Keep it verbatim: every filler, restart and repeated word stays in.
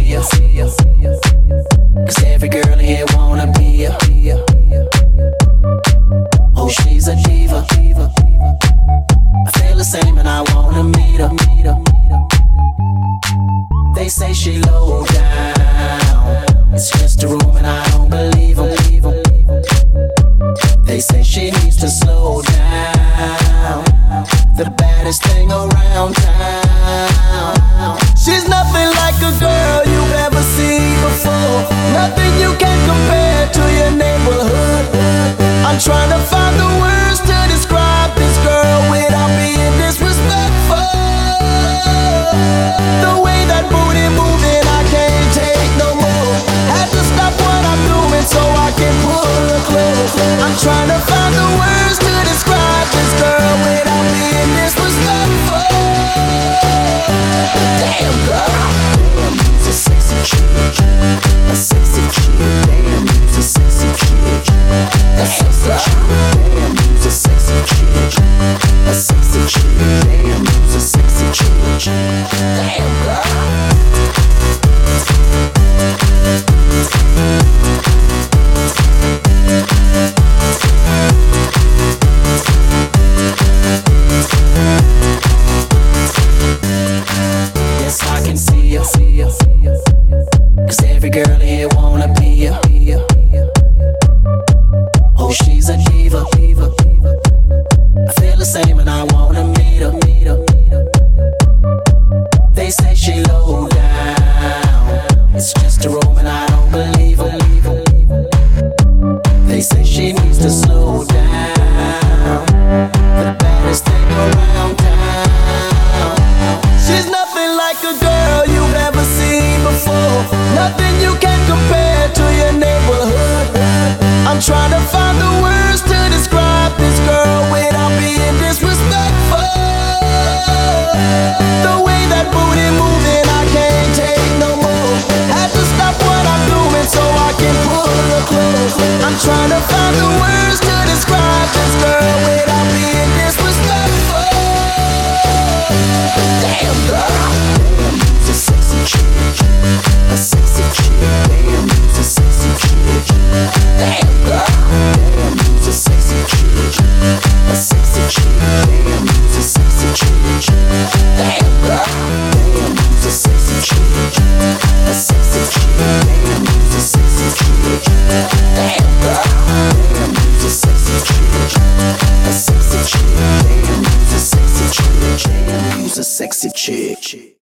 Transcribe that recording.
ya. Cause every girl in here wanna be ya. Oh, she's a diva. I feel the same and I wanna meet her. They say she low down, it's just a room and I don't believe them. They say she needs to slow down, the baddest thing around town. She's nothing like a girl you've ever seen before, nothing you can compare to your neighborhood. I'm trying to find the words to describe this girl without being disrespectful. The way that booty moving, I can't take no more. Had to stop what I'm doing so I can pull her close. I'm trying to find the words to describe this girl without being disrespectful. Damn girl, damn, you's a sexy chick, a sexy chick. Damn, you's a sexy chick, a sexy chick. Damn, you's a sexy chick, a sexy chick. Damn, you's a sexy chick. Damn girl. Yes, I can see ya, cause every girl in here wanna be ya. Oh, she's a diva. I feel the same and I wanna meet her. They say she low down, it's just a room and I don't believe her. They say she needs to slow down, the baddest thing around town. She's nothing like a girl you've ever seen before, nothing you can compare to your neighborhood. I'm trying to find the words to describe this girl without being disrespectful. The way that booty moving, I can't take no more. Had to stop what I'm doing so I can pull her close. I'm trying to find the words to describe this girl without being disrespectful. Damn girl, damn, you's a sexy chick, a sexy chick. Damn, you's a sexy chick. Damn girl, damn, you's a sexy chick, a sexy chick. Damn, you's a sexy chick. Damn girl, damn, you's a sexy chick, a sexy chick. Damn, you's a sexy chick. Damn girl, damn, you's a sexy chick, a sexy chick. Damn, you's a sexy chick. Damn, you's a sexy chick.